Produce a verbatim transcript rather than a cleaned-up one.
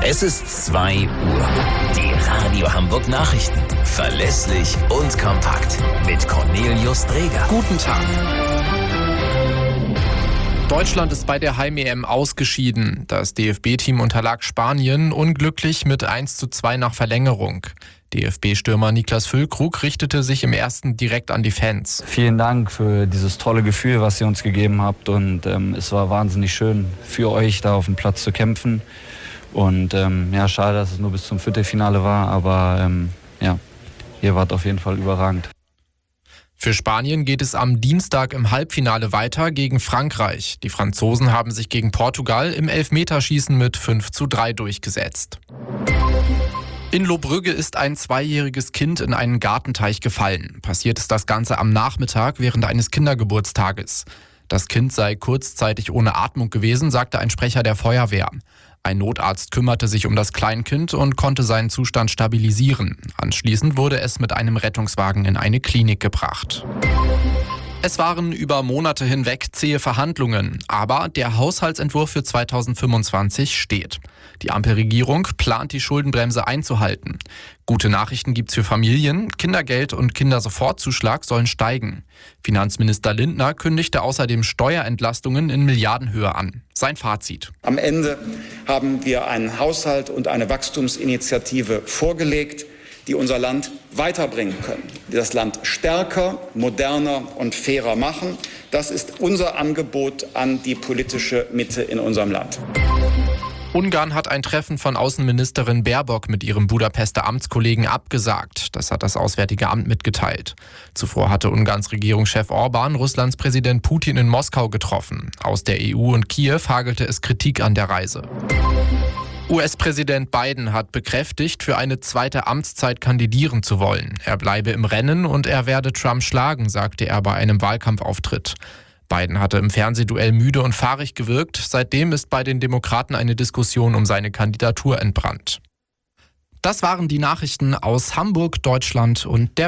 Es ist zwei Uhr. Die Radio Hamburg Nachrichten. Verlässlich und kompakt. Mit Cornelius Dreger. Guten Tag. Deutschland ist bei der Heim-E M ausgeschieden. Das D F B-Team unterlag Spanien unglücklich mit eins zu zwei nach Verlängerung. D F B-Stürmer Niklas Füllkrug richtete sich im ersten direkt an die Fans. Vielen Dank für dieses tolle Gefühl, was ihr uns gegeben habt. Und ähm, es war wahnsinnig schön für euch, da auf dem Platz zu kämpfen. Und ähm, ja, schade, dass es nur bis zum Viertelfinale war. Aber ähm, ja, ihr wart auf jeden Fall überragend. Für Spanien geht es am Dienstag im Halbfinale weiter gegen Frankreich. Die Franzosen haben sich gegen Portugal im Elfmeterschießen mit fünf zu drei durchgesetzt. In Lohbrügge ist ein zweijähriges Kind in einen Gartenteich gefallen. Passiert ist das Ganze am Nachmittag während eines Kindergeburtstages. Das Kind sei kurzzeitig ohne Atmung gewesen, sagte ein Sprecher der Feuerwehr. Ein Notarzt kümmerte sich um das Kleinkind und konnte seinen Zustand stabilisieren. Anschließend wurde es mit einem Rettungswagen in eine Klinik gebracht. Es waren über Monate hinweg zähe Verhandlungen, aber der Haushaltsentwurf für zweitausendfünfundzwanzig steht. Die Ampelregierung plant, die Schuldenbremse einzuhalten. Gute Nachrichten gibt's für Familien. Kindergeld und Kindersofortzuschlag sollen steigen. Finanzminister Lindner kündigte außerdem Steuerentlastungen in Milliardenhöhe an. Sein Fazit: Am Ende haben wir einen Haushalt und eine Wachstumsinitiative vorgelegt, die unser Land weiterbringen können, die das Land stärker, moderner und fairer machen. Das ist unser Angebot an die politische Mitte in unserem Land. Ungarn hat ein Treffen von Außenministerin Baerbock mit ihrem Budapester Amtskollegen abgesagt. Das hat das Auswärtige Amt mitgeteilt. Zuvor hatte Ungarns Regierungschef Orban Russlands Präsident Putin in Moskau getroffen. Aus der E U und Kiew hagelte es Kritik an der Reise. U S-Präsident Biden hat bekräftigt, für eine zweite Amtszeit kandidieren zu wollen. Er bleibe im Rennen und er werde Trump schlagen, sagte er bei einem Wahlkampfauftritt. Biden hatte im Fernsehduell müde und fahrig gewirkt. Seitdem ist bei den Demokraten eine Diskussion um seine Kandidatur entbrannt. Das waren die Nachrichten aus Hamburg, Deutschland und der